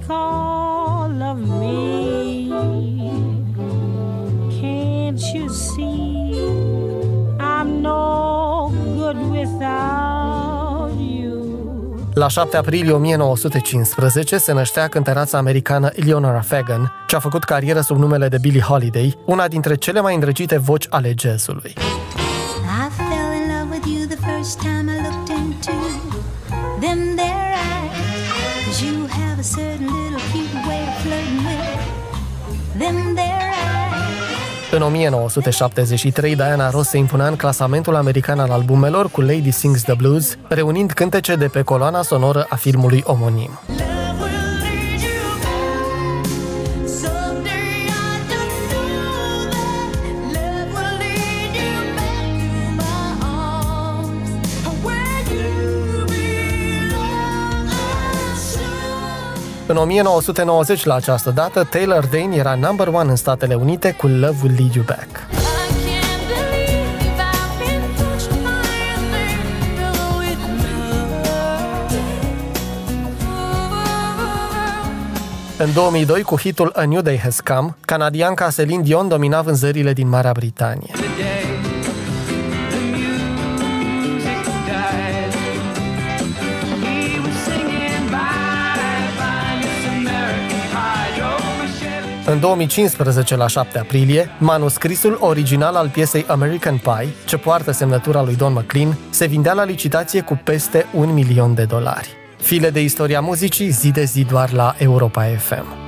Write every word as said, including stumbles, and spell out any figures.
all of me. Can't you see I'm no good without you? La șapte aprilie o mie nouă sute cincisprezece se năștea cântăreața americană Eleanor Fagan, ce a făcut carieră sub numele de Billie Holiday, una dintre cele mai îndrăgite voci ale jazzului. I fell in love with you the first time I looked into them there eyes, 'cause you have a certain little cute way of flirting with them there eyes. În o mie nouă sute șaptezeci și trei, Diana Ross se impunea în clasamentul american al albumelor cu Lady Sings the Blues, reunind cântece de pe coloana sonoră a filmului omonim. În o mie nouă sute nouăzeci, la această dată, Taylor Dayne era number one în Statele Unite cu Love Will Lead You Back. În două mii doi, cu hitul A New Day Has Come, canadianca Celine Dion domina vânzările din Marea Britanie. În două mii cincisprezece, la șapte aprilie, manuscrisul original al piesei American Pie, ce poartă semnătura lui Don McLean, se vindea la licitație cu peste un milion de dolari. File de istoria muzicii, zi de zi doar la Europa F M.